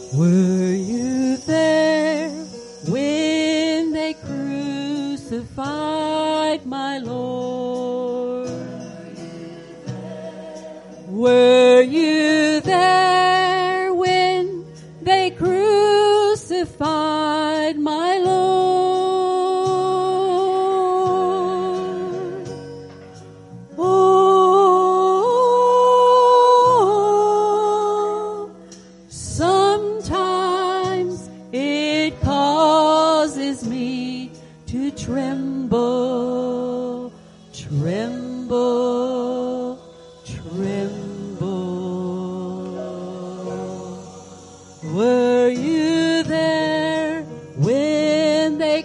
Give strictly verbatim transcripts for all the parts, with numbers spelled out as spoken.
Were you there when they crucified my Lord? Were you there when they crucified my Lord? Oh, sometimes it causes me to tremble, tremble, tremble. Were you there when they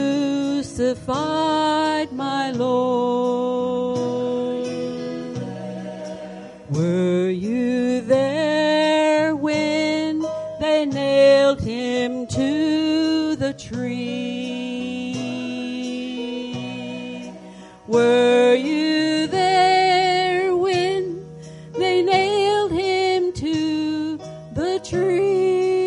crucified my Lord? Were you there when they nailed him to the tree? Were you there when they nailed him to the tree?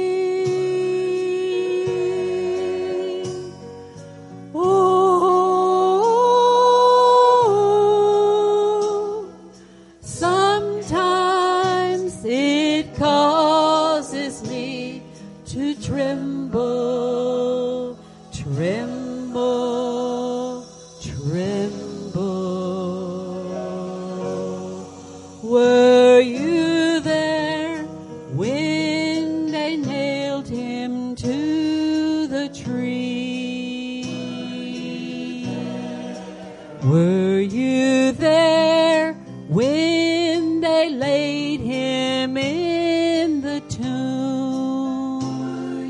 Oh, sometimes it causes me to tremble, tremble, tremble. Were you there when they nailed him to the tree? Were you there when they laid him in the tomb?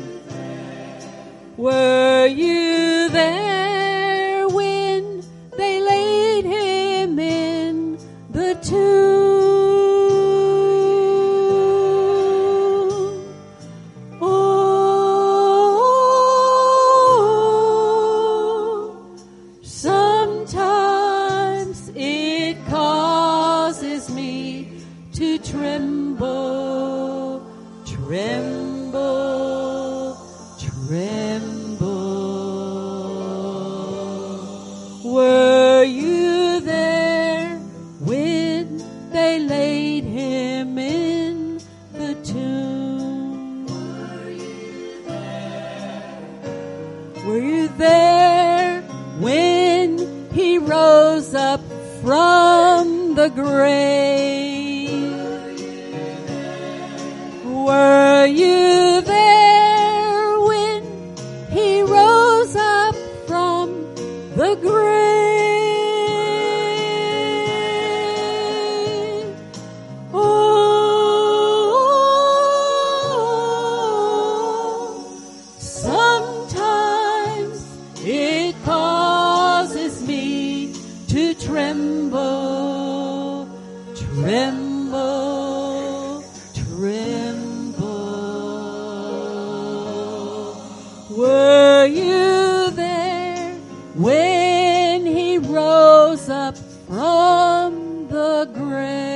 Were you there when they laid him in the tomb? Oh, sometimes it causes me to tremble, tremble, tremble. Were you there when they laid him in the tomb? Were you there when he rose up from the grave? Were you there when he rose up from the grave? Oh, sometimes it causes me to tremble, tremble, tremble. Were you there when he rose up from the grave?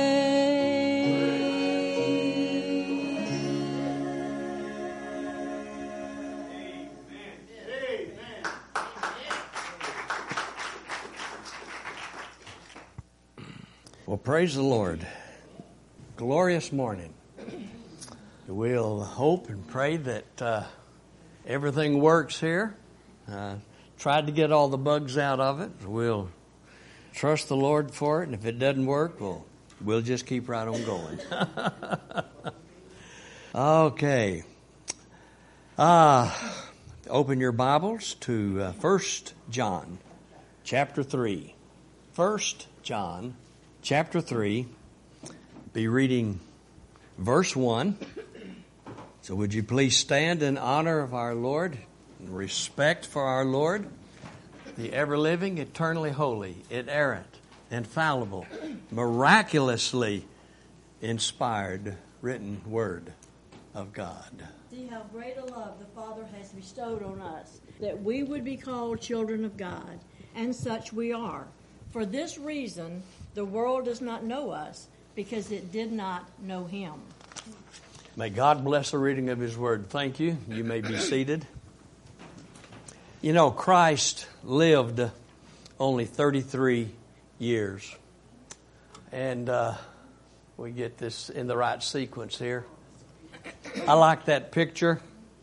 Well, praise the Lord. Glorious morning. We'll hope and pray that uh, everything works here. Uh, tried to get all the bugs out of it. We'll trust the Lord for it, and if it doesn't work, we'll, we'll just keep right on going. Okay. Uh, open your Bibles to uh, First John, chapter three. First John, chapter three. Be reading verse one. So would you please stand in honor of our Lord, in respect for our Lord, the ever-living, eternally holy, inerrant, infallible, miraculously inspired, written Word of God. See how great a love the Father has bestowed on us, that we would be called children of God, and such we are. For this reason, the world does not know us, because it did not know him. May God bless the reading of His Word. Thank you. You may be seated. You know, Christ lived only thirty-three years. And uh, we get this in the right sequence here. I like that picture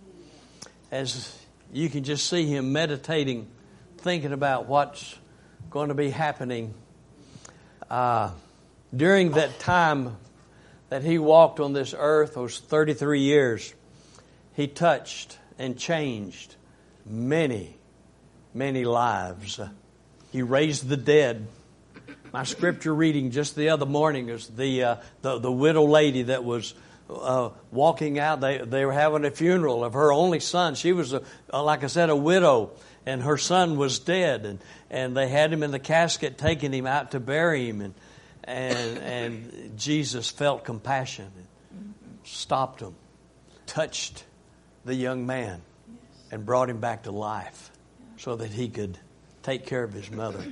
as you can just see Him meditating, thinking about what's going to be happening. Uh, during that time that He walked on this earth, those thirty-three years, He touched and changed many, many lives. He raised the dead. My scripture reading just the other morning is the uh, the, the widow lady that was uh, walking out. They they were having a funeral of her only son. She was, a, like I said, a widow, and her son was dead. And, and they had him in the casket, taking him out to bury him. And and, and Jesus felt compassion and stopped him, touched the young man, and brought him back to life so that he could take care of his mother.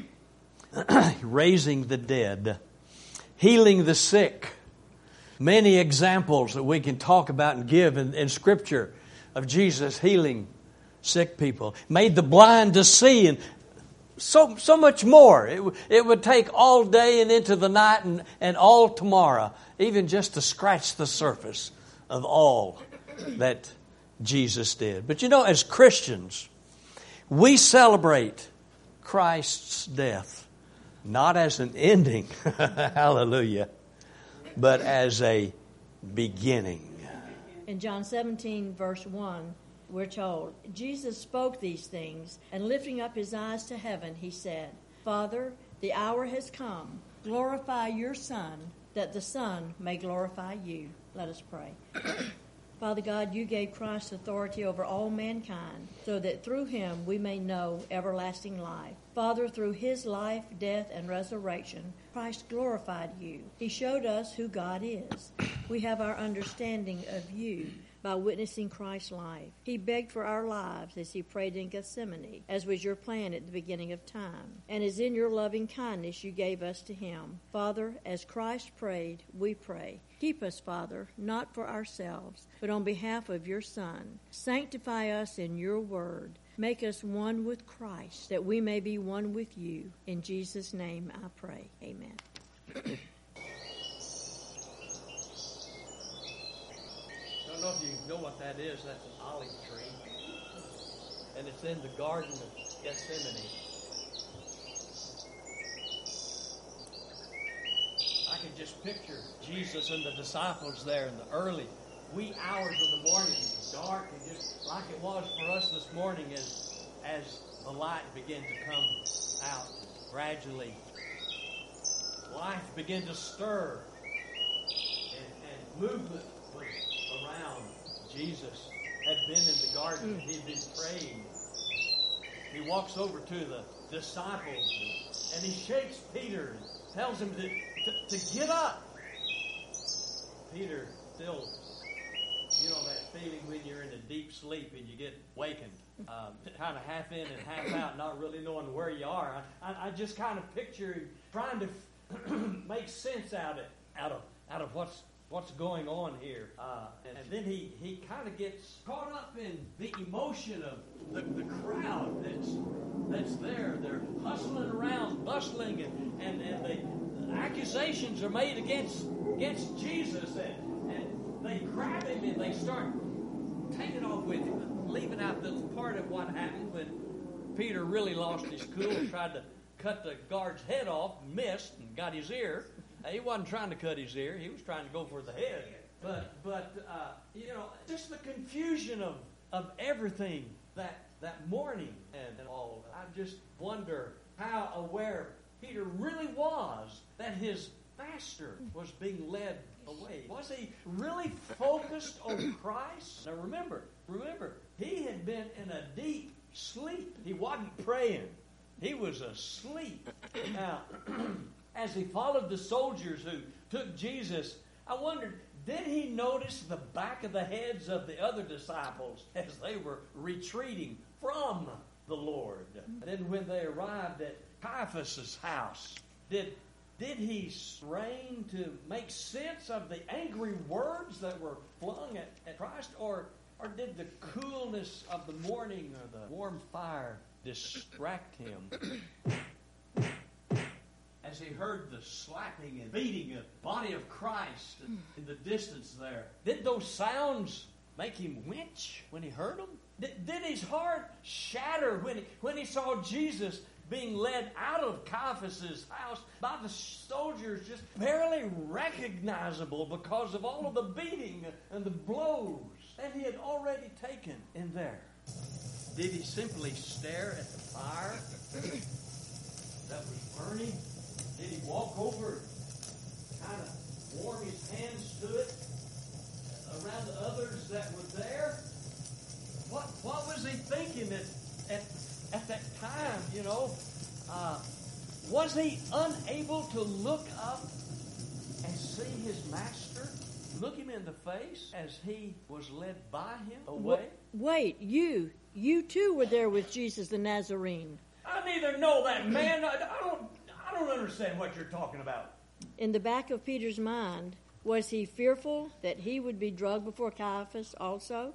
Raising the dead, healing the sick. Many examples that we can talk about and give in, in Scripture of Jesus healing sick people. Made the blind to see, and so so much more. It, it would take all day and into the night and, and all tomorrow, even just to scratch the surface of all that Jesus did. But you know, as Christians, we celebrate Christ's death not as an ending, hallelujah, but as a beginning. In John seventeen, verse one, we're told, Jesus spoke these things, and lifting up His eyes to heaven, He said, Father, the hour has come. Glorify your Son, that the Son may glorify you. Let us pray. Father God, you gave Christ authority over all mankind, so that through Him we may know everlasting life. Father, through His life, death, and resurrection, Christ glorified you. He showed us who God is. We have our understanding of you by witnessing Christ's life. He begged for our lives as He prayed in Gethsemane, as was your plan at the beginning of time. And as in your loving kindness you gave us to Him. Father, as Christ prayed, we pray. Keep us, Father, not for ourselves, but on behalf of your Son. Sanctify us in your word. Make us one with Christ, that we may be one with you. In Jesus' name I pray. Amen. I don't know if you know what that is. That's an olive tree. And it's in the Garden of Gethsemane. I can just picture Jesus and the disciples there in the early wee hours of the morning, dark, and just like it was for us this morning as, as the light began to come out gradually. Life began to stir, and, and movement was around. Jesus had been in the garden. He had been praying. He walks over to the disciples, and he shakes Peter and tells him to, to, to get up. Peter still, you know that feeling when you're in a deep sleep and you get wakened, uh, kind of half in and half out, not really knowing where you are. I, I just kind of picture him trying to make sense out of out of out of what's what's going on here, uh, and, and then he, he kind of gets caught up in the emotion of the, the crowd that's that's there. They're hustling around, bustling, and and, and the accusations are made against against Jesus, and, and they grab him and they start taking off with him, leaving out the part of what happened when Peter really lost his cool and tried to cut the guard's head off, missed, and got his ear. He wasn't trying to cut his ear. He was trying to go for the head. But, but uh, you know, just the confusion of, of everything that that morning and, and all. I just wonder how aware Peter really was that his master was being led away. Was he really focused on Christ? Now remember, remember, he had been in a deep sleep. He wasn't praying. He was asleep. Now, as he followed the soldiers who took Jesus, I wondered, did he notice the back of the heads of the other disciples as they were retreating from the Lord? And then when they arrived at Caiaphas' house, did, Did he strain to make sense of the angry words that were flung at, at Christ? Or, or did the coolness of the morning or the warm fire distract him? As he heard the slapping and beating of the body of Christ in the distance there, did those sounds make him winch when he heard them? Did, did his heart shatter when he, when he saw Jesus being led out of Caiaphas' house by the soldiers, just barely recognizable because of all of the beating and the blows that he had already taken in there? Did he simply stare at the fire that was burning? Did he walk over and kind of warm his hands to it around the others that were there? What what was he thinking at at, at that time, you know? Uh, was he unable to look up and see his master, look him in the face as he was led by him away? Wait, you, you too were there with Jesus the Nazarene. I neither know that man. I, I don't. I don't understand what you're talking about. In the back of Peter's mind, was he fearful that he would be drugged before Caiaphas also?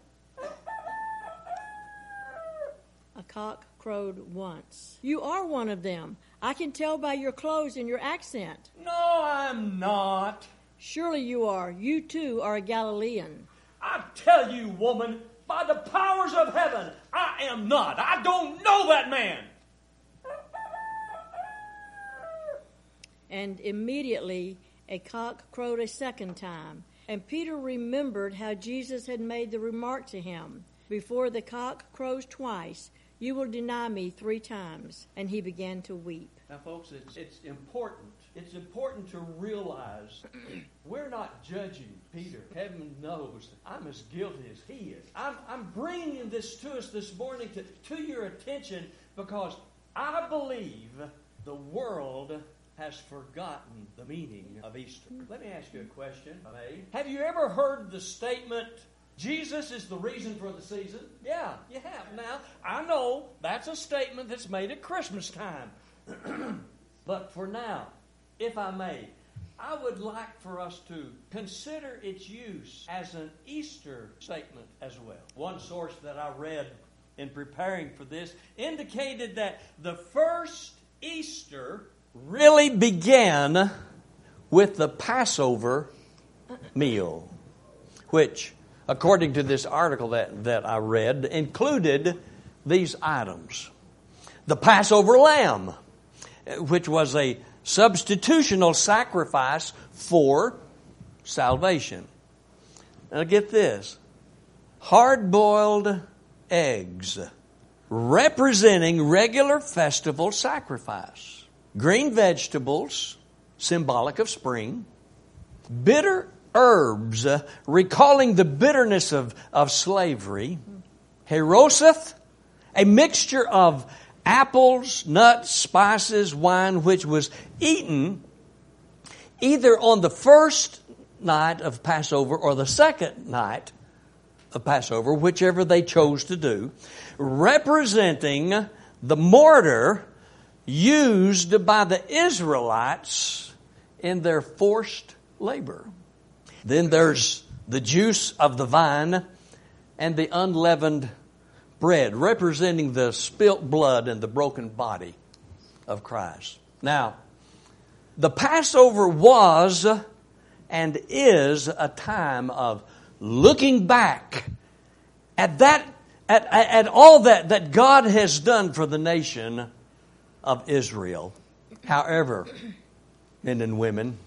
A cock crowed once. You are one of them. I can tell by your clothes and your accent. No, I'm not. Surely you are. You too are a Galilean. I tell you, woman, by the powers of heaven, I am not. I don't know that man. And immediately a cock crowed a second time. And Peter remembered how Jesus had made the remark to him, "Before the cock crows twice, you will deny me three times." And he began to weep. Now, folks, it's, it's important. It's important to realize we're not judging Peter. Heaven knows I'm as guilty as he is. I'm, I'm bringing this to us this morning to, to your attention because I believe the world has forgotten the meaning of Easter. Let me ask you a question, if I may. Have you ever heard the statement, Jesus is the reason for the season? Yeah, you have. Now, I know that's a statement that's made at Christmas time. But for now, if I may, I would like for us to consider its use as an Easter statement as well. One source that I read in preparing for this indicated that the first Easter really began with the Passover meal, which, according to this article that, that I read, included these items. The Passover lamb, which was a substitutional sacrifice for salvation. Now get this. Hard-boiled eggs, representing regular festival sacrifice. Green vegetables, symbolic of spring. Bitter herbs, uh, recalling the bitterness of, of slavery. Heroseth, a mixture of apples, nuts, spices, wine, which was eaten either on the first night of Passover or the second night of Passover, whichever they chose to do, representing the mortar used by the Israelites in their forced labor. Then there's the juice of the vine and the unleavened bread, representing the spilt blood and the broken body of Christ. Now, the Passover was and is a time of looking back at that, at, at all that, that God has done for the nation of Israel. However, men and women,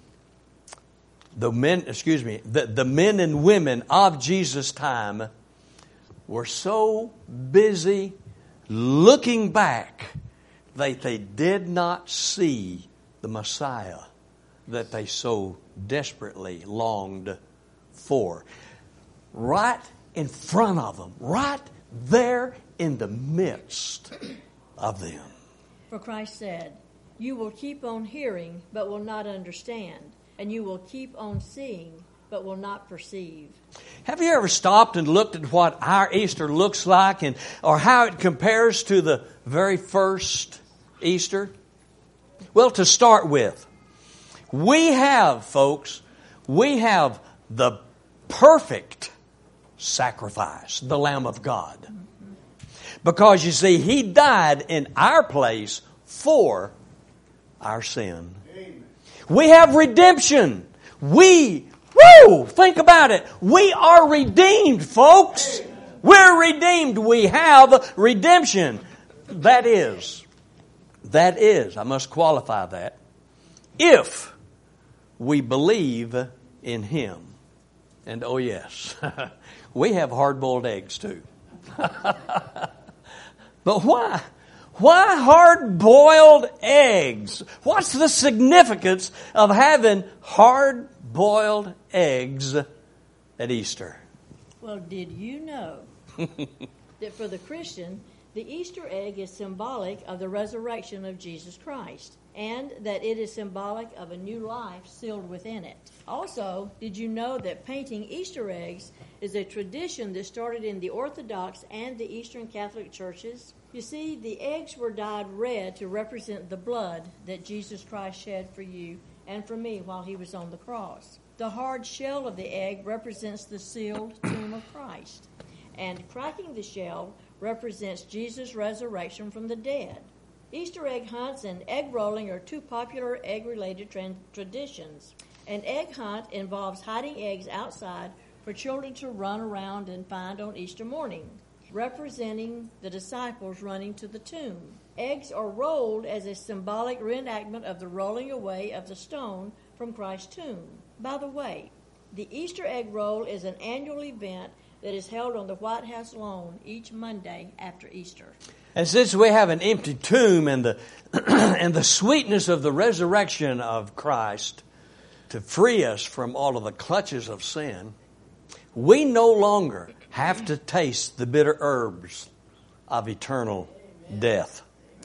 the men, excuse me, the, the men and women of Jesus' time were so busy looking back that they did not see the Messiah that they so desperately longed for. Right in front of them, right there in the midst of them. For Christ said, "You will keep on hearing, but will not understand. And you will keep on seeing, but will not perceive." Have you ever stopped and looked at what our Easter looks like and or how it compares to the very first Easter? Well, to start with, We have, folks, we have the perfect sacrifice, the Lamb of God. Because you see, He died in our place for our sin. Amen. We have redemption. We, woo, think about it. We are redeemed, folks. Amen. We're redeemed. We have redemption. That is, that is, I must qualify that, if we believe in Him. And oh yes, we have hard-boiled eggs too. But why? Why hard-boiled eggs? What's the significance of having hard-boiled eggs at Easter? Well, did you know that for the Christian, the Easter egg is symbolic of the resurrection of Jesus Christ, and that it is symbolic of a new life sealed within it. Also, did you know that painting Easter eggs is a tradition that started in the Orthodox and the Eastern Catholic churches? You see, the eggs were dyed red to represent the blood that Jesus Christ shed for you and for me while He was on the cross. The hard shell of the egg represents the sealed tomb of Christ, and cracking the shell represents Jesus' resurrection from the dead. Easter egg hunts and egg rolling are two popular egg-related tra- traditions. An egg hunt involves hiding eggs outside for children to run around and find on Easter morning, representing the disciples running to the tomb. Eggs are rolled as a symbolic reenactment of the rolling away of the stone from Christ's tomb. By the way, the Easter egg roll is an annual event that is held on the White House lawn each Monday after Easter. And since we have an empty tomb and the and the sweetness of the resurrection of Christ to free us from all of the clutches of sin, we no longer have to taste the bitter herbs of eternal death.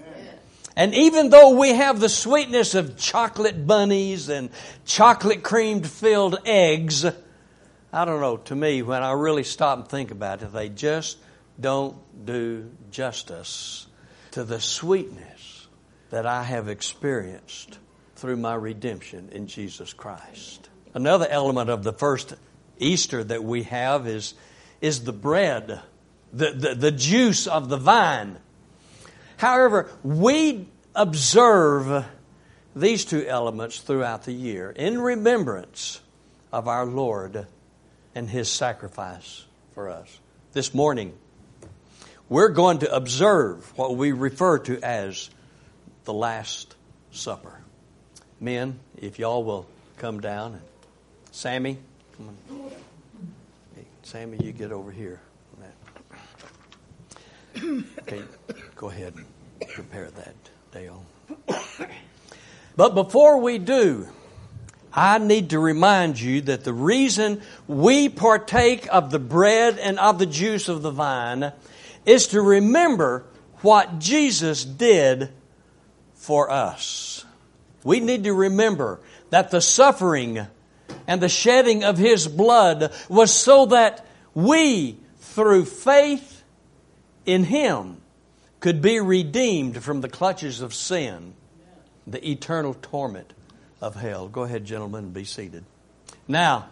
And even though we have the sweetness of chocolate bunnies and chocolate creamed filled eggs, I don't know, to me, when I really stop and think about it, they just don't do justice to the sweetness that I have experienced through my redemption in Jesus Christ. Another element of the first Easter that we have is, is the bread, the, the, the juice of the vine. However, we observe these two elements throughout the year in remembrance of our Lord and His sacrifice for us. This morning, we're going to observe what we refer to as the Last Supper. Men, if y'all will come down. And Sammy, come on. Hey, Sammy, you get over here. Okay, go ahead and prepare that, Dale. But before we do, I need to remind you that the reason we partake of the bread and of the juice of the vine is to remember what Jesus did for us. We need to remember that the suffering and the shedding of His blood was so that we, through faith in Him, could be redeemed from the clutches of sin, the eternal torment of hell. Go ahead, gentlemen, and be seated. Now,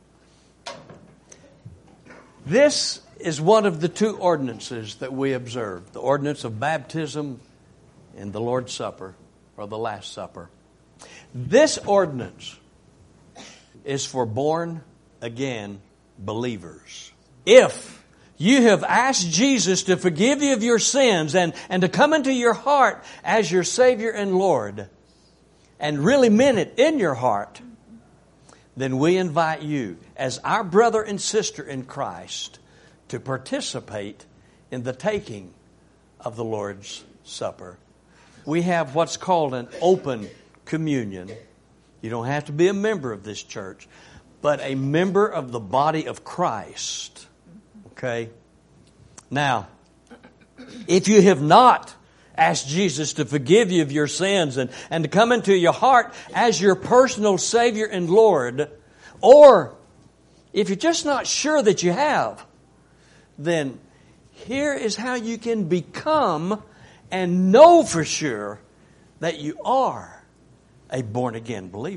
this is one of the two ordinances that we observe. The ordinance of baptism and the Lord's Supper, or the Last Supper. This ordinance is for born-again believers. If you have asked Jesus to forgive you of your sins and, and to come into your heart as your Savior and Lord, and really meant it in your heart, then we invite you as our brother and sister in Christ to participate in the taking of the Lord's Supper. We have what's called an open communion. You don't have to be a member of this church, but a member of the body of Christ. Okay? Now, if you have not asked Jesus to forgive you of your sins and, and to come into your heart as your personal Savior and Lord, or if you're just not sure that you have, then here is how you can become and know for sure that you are a born-again believer.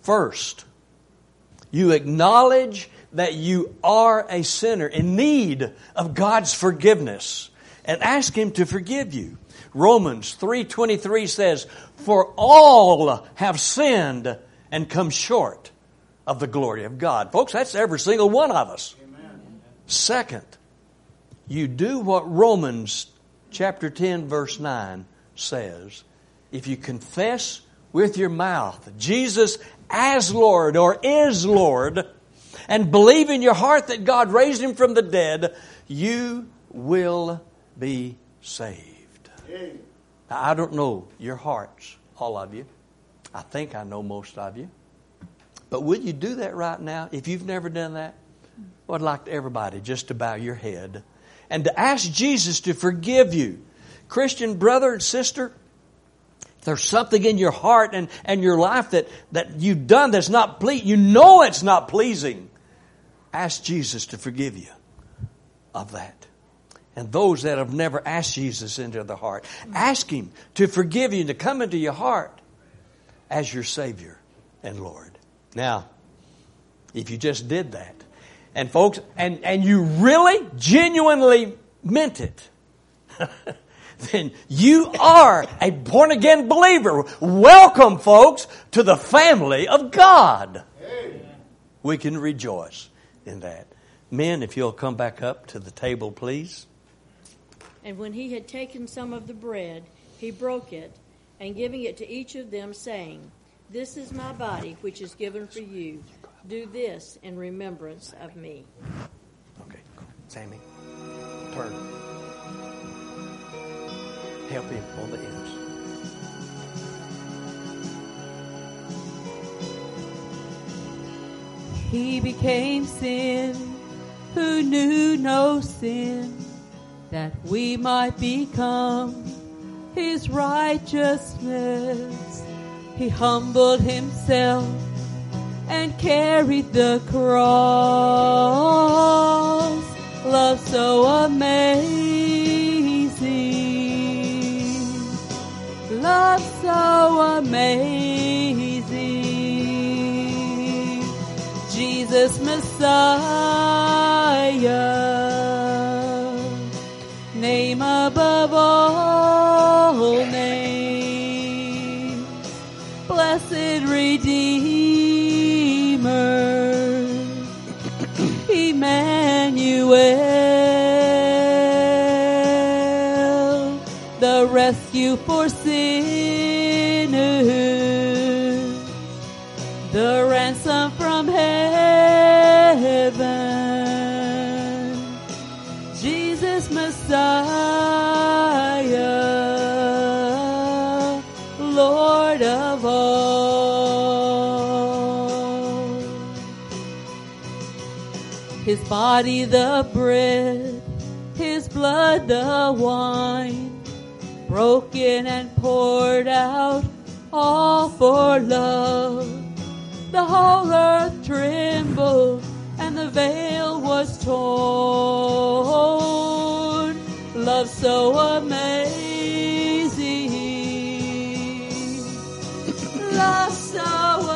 First, you acknowledge that you are a sinner in need of God's forgiveness and ask Him to forgive you. Romans three twenty-three says, "For all have sinned and come short of the glory of God." Folks, that's every single one of us. Amen. Second, you do what Romans chapter ten verse nine says. If you confess with your mouth Jesus as Lord or is Lord and believe in your heart that God raised Him from the dead, you will be saved. Now, I don't know your hearts, all of you. I think I know most of you. But will you do that right now? If you've never done that, well, I'd like everybody just to bow your head and to ask Jesus to forgive you. Christian brother and sister, if there's something in your heart and, and your life that, that you've done that's not pleasing, you know it's not pleasing, ask Jesus to forgive you of that. And those that have never asked Jesus into their heart, ask Him to forgive you and to come into your heart as your Savior and Lord. Now, if you just did that, and folks, and, and you really, genuinely meant it, then you are a born-again believer. Welcome, folks, to the family of God. Amen. We can rejoice in that. Men, if you'll come back up to the table, please. And when He had taken some of the bread, He broke it, and giving it to each of them, saying, "This is my body, which is given for you. Do this in remembrance of me." Okay, Sammy, turn. Help him on the ends. He became sin who knew no sin, that we might become His righteousness. He humbled Himself and carried the cross. Love so amazing, love so amazing. Jesus Messiah, name above all names, blessed Redeemer, Emmanuel, the rescue for sinners, the ransom from heaven, Jesus Messiah, Lord of all. His body the bread, His blood the wine, broken and poured out all for love. The whole earth trembled and the veil was torn. Love so amazing, love so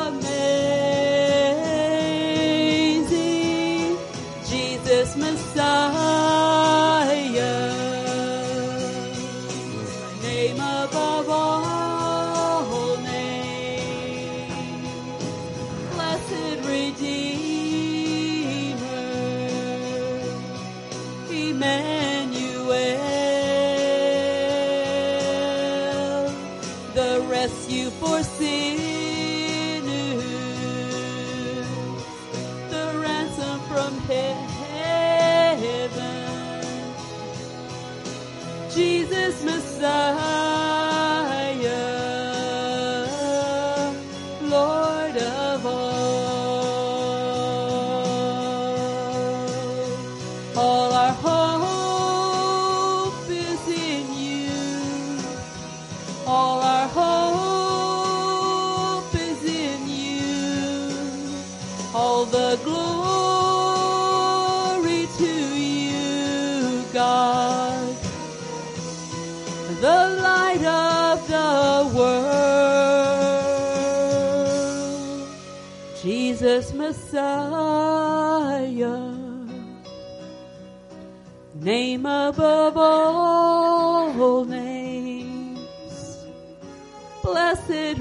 amazing, Jesus Messiah, name above all names, blessed Redeemer, Emmanuel, the rescue for sinners, the ransom from heaven, Jesus Messiah, Lord of all. All our hope is in you. All our hope is in you. All the glory to you, God. The Jesus Messiah, name above all names, blessed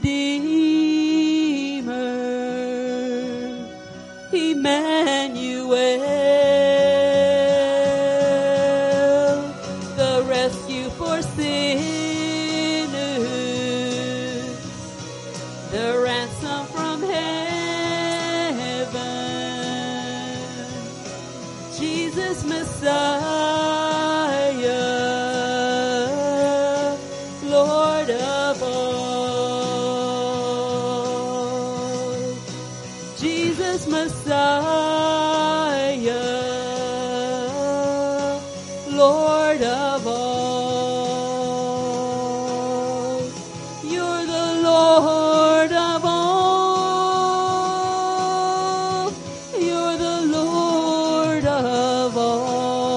Redeemer, Emmanuel, the rescue for sinners, the ransom from heaven, Jesus Messiah, Lord of all, Jesus Messiah, Lord of all, you're the Lord of all, you're the Lord of all.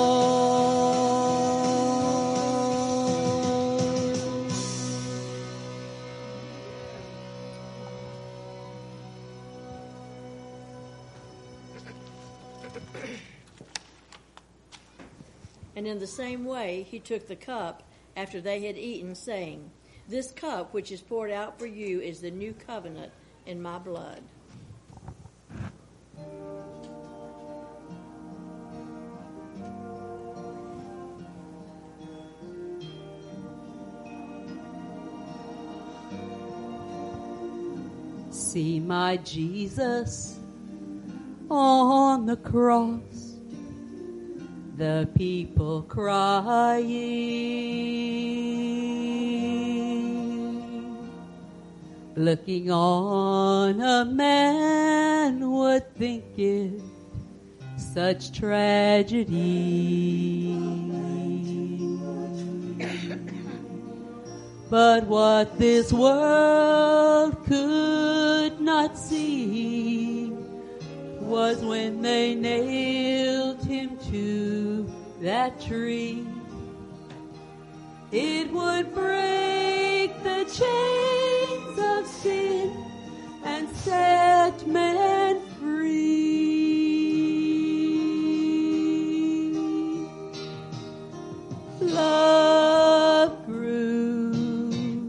And in the same way he took the cup after they had eaten, saying, This cup which is poured out for you is the new covenant in my blood. See my Jesus on the cross, the people crying, looking on a man would think it such tragedy. But what this world could not see was when they nailed him to that tree. It would break the chains of sin and set man free. Love grew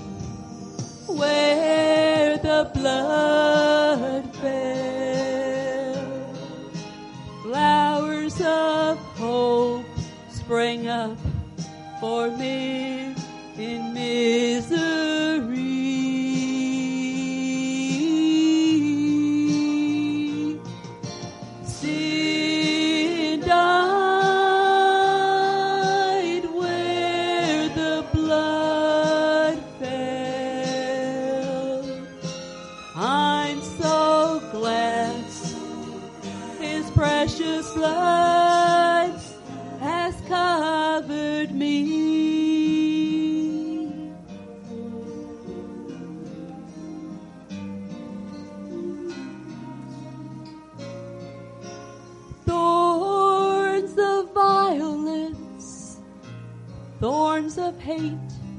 where the blood fell. Flowers of hope sprang up for me in misery. Sin died where the blood fell. I'm so glad his precious blood has covered me. Thorns of violence, thorns of hate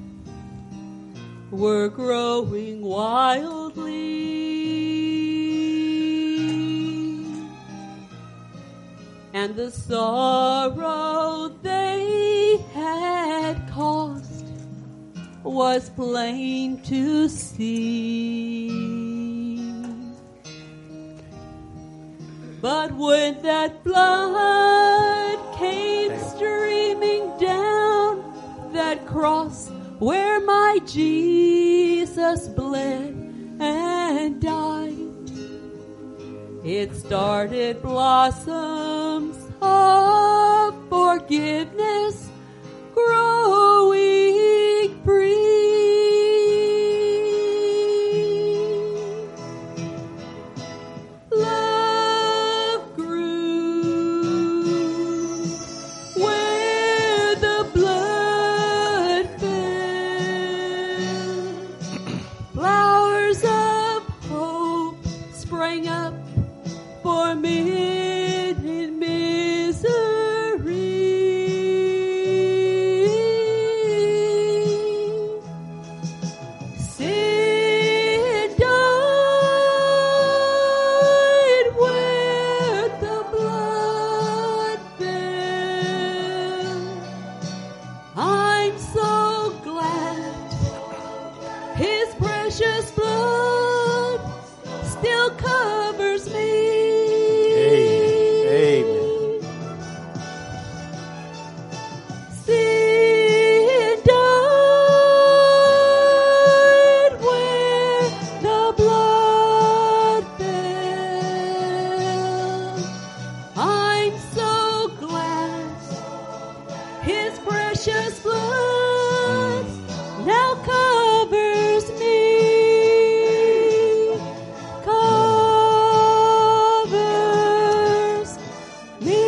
were growing wildly. And the sorrow they had caused was plain to see. But when that blood came streaming down that cross where my Jesus bled and died, it started blossoms of forgiveness growing free. Love grew where the blood fell. Flowers of hope sprang up for me in misery. precious blood still covers me. Amen. Sin died where the blood fell. I'm so glad His precious blood now covers me. Covers me.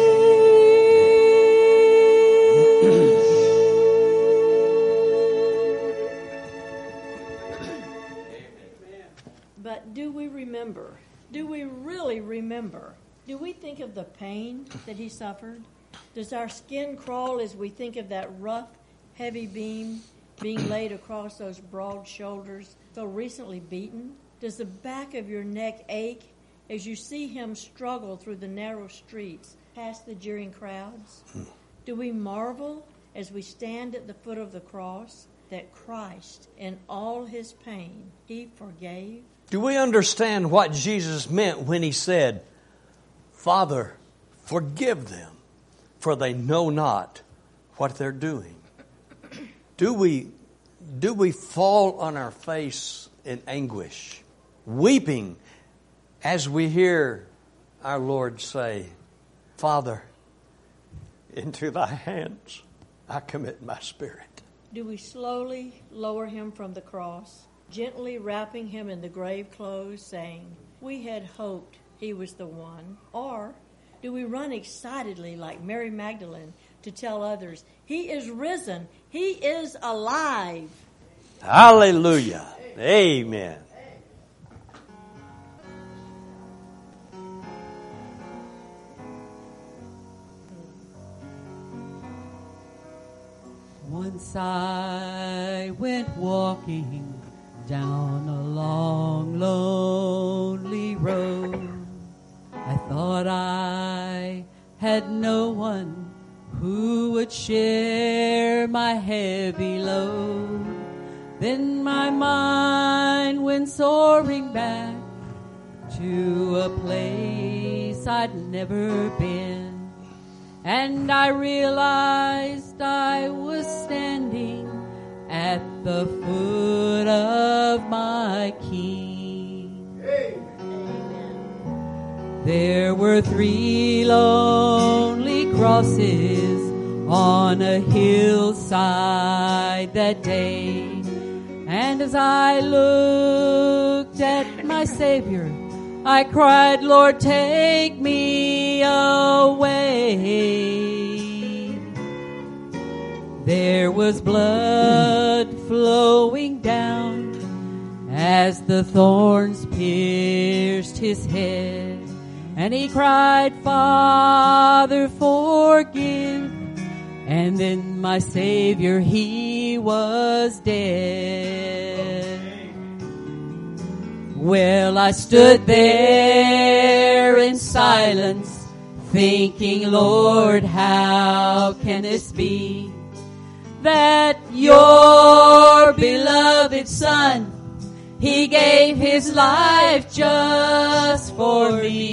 But do we remember? Do we really remember? Do we think of the pain that He suffered? Does our skin crawl as we think of that rough, heavy beam being laid across those broad shoulders so recently beaten? Does the back of your neck ache as you see Him struggle through the narrow streets past the jeering crowds? Do we marvel as we stand at the foot of the cross that Christ, in all His pain, He forgave? Do we understand what Jesus meant when He said, Father, forgive them, for they know not what they're doing? Do we, do we fall on our face in anguish, weeping as we hear our Lord say, Father, into thy hands I commit my spirit? Do we slowly lower Him from the cross, gently wrapping Him in the grave clothes, saying, we had hoped He was the one? Or do we run excitedly like Mary Magdalene to tell others, He is risen, He is alive? Hallelujah. Amen. Once I went walking down a long, lonely road. I thought I had no one who would share my heavy load. Then my mind went soaring back to a place I'd never been. And I realized I was standing at the foot of my King. Amen. There were three lonely crosses on a hillside that day. And as I looked at my Savior, I cried, Lord, take me away. There was blood flowing down as the thorns pierced his head. And he cried, Father, forgive. And then my Savior, he was dead. Well, I stood there in silence, thinking, Lord, how can this be? That your beloved Son, He gave His life just for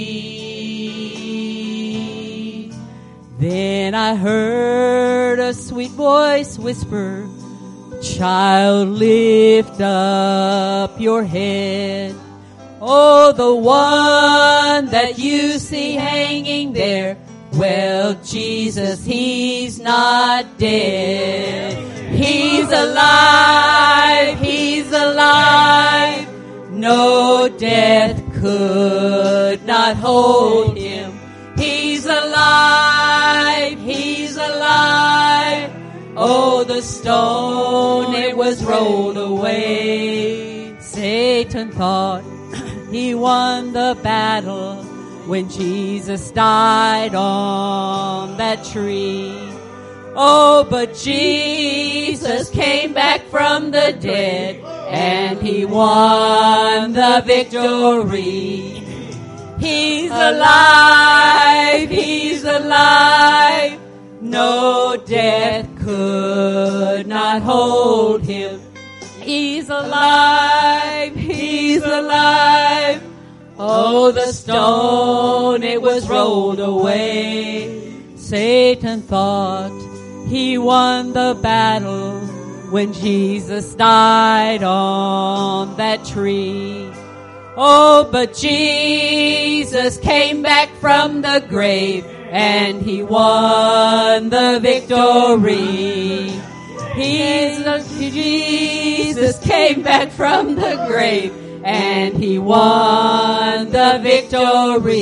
me. Then I heard a sweet voice whisper, child, lift up your head. Oh, the one that you see hanging there, well, Jesus, He's not dead. He's alive, He's alive. No death could not hold Him. He's alive, He's alive. Oh, the stone, it was rolled away. Satan thought he won the battle when Jesus died on that tree. Oh, but Jesus came back from the dead and He won the victory. He's alive, He's alive. No death could not hold Him. He's alive, He's alive. Oh, the stone, it was rolled away. Satan thought he won the battle when Jesus died on that tree. Oh, but Jesus came back from the grave and He won the victory. He's, Jesus came back from the grave and He won the victory.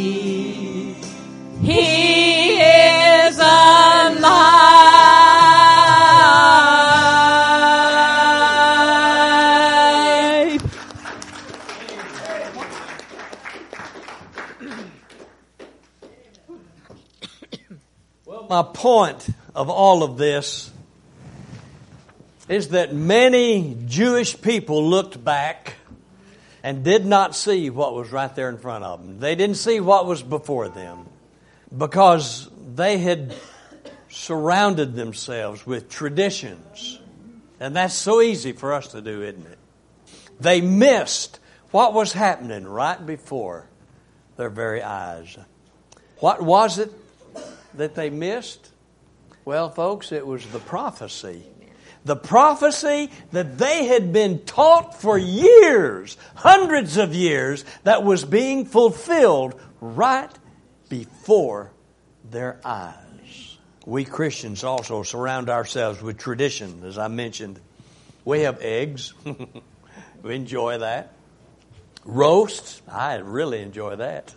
He is alive. Well, my point of all of this is that many Jewish people looked back and did not see what was right there in front of them. They didn't see what was before them because they had surrounded themselves with traditions. And that's so easy for us to do, isn't it? They missed what was happening right before their very eyes. What was it that they missed? Well, folks, it was the prophecy. The prophecy that they had been taught for years, hundreds of years, that was being fulfilled right before their eyes. We Christians also surround ourselves with tradition, as I mentioned. We have eggs. We enjoy that. Roasts. I really enjoy that.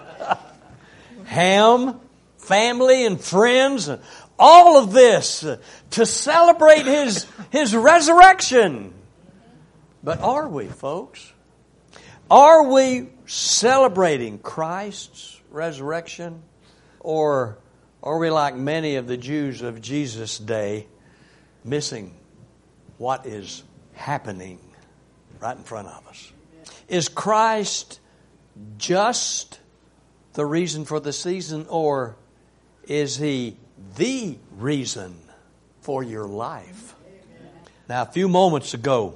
Ham, family and friends, all of this to celebrate His, His resurrection. But are we, folks? Are we celebrating Christ's resurrection? Or are we like many of the Jews of Jesus' day, missing what is happening right in front of us? Is Christ just the reason for the season, or is He the reason for your life? Now, a few moments ago,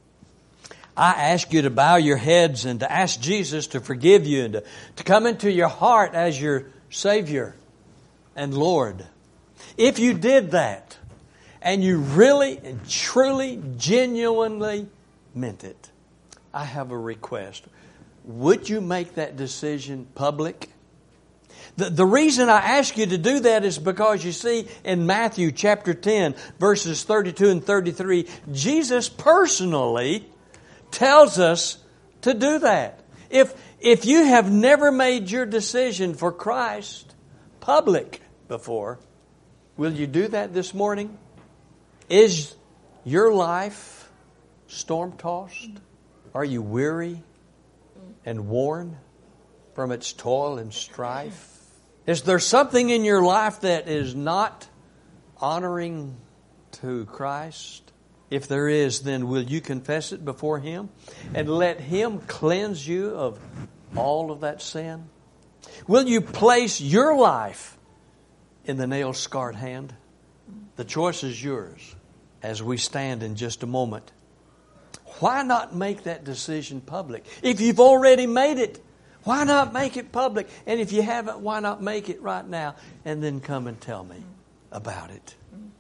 I asked you to bow your heads and to ask Jesus to forgive you and to, to come into your heart as your Savior and Lord. If you did that, and you really and truly, genuinely meant it, I have a request. Would you make that decision public? The, the reason I ask you to do that is because you see in Matthew chapter ten, verses thirty-two and thirty-three, Jesus personally tells us to do that. If, if you have never made your decision for Christ public before, will you do that this morning? Is your life storm-tossed? Are you weary and worn from its toil and strife? Is there something in your life that is not honoring to Christ? If there is, then will you confess it before Him and let Him cleanse you of all of that sin? Will you place your life in the nail-scarred hand? The choice is yours as we stand in just a moment. Why not make that decision public? If you've already made it, why not make it public? And if you haven't, why not make it right now and then come and tell me about it?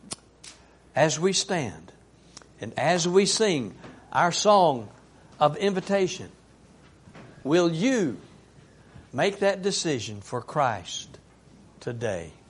As we stand and as we sing our song of invitation, will you make that decision for Christ today?